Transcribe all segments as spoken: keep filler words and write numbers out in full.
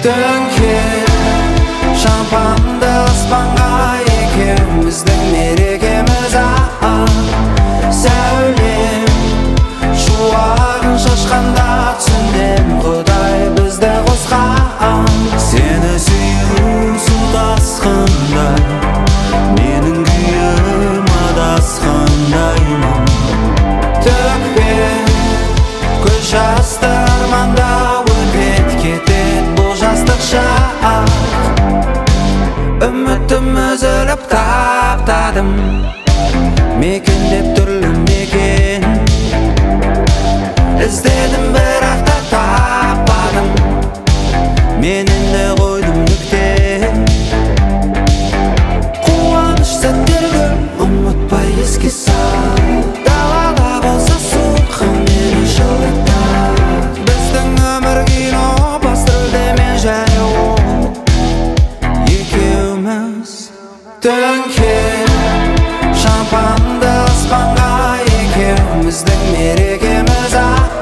Dönker şampanды аспанға екеуміздің мерекеміз ақ сәулем шуағын шашқанда түсіндім Құдай бізді қосқан сені сүю су тасқындай менің күйім адасқандаймын төкпе көз жасты арманда өтет кетет бұл жастық шақ үмітім үзіліп таптадым мекендеп түрлі мекен іздедім бірақ та таппадым мен енді қойдым нүкте қуаныш сәттерге ұмытпай еске сал далада болса суық мені жылытар біздің өмір кино басрөлде мен және ол екеуміз Dönker şampanды аспанға екеуміздің мерекеміз ақ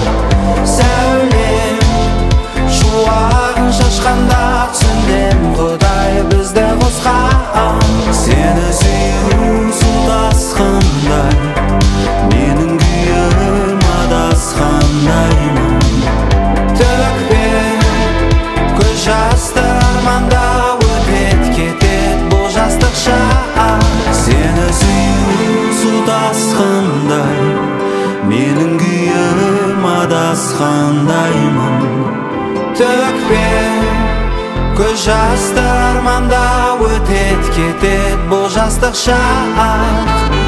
сәулем шуағын шашқанда түсіндім Құдай бізді қосқан сені сүю су тасқындай менің күйім адасқандаймын төкпе көз жасты арманда өтет кетет бұл жастық шақ сені сүю су тасқындай менің күйім адасқандаймын төкпе көз жасты арманда өтет кетет бұл жастық шақ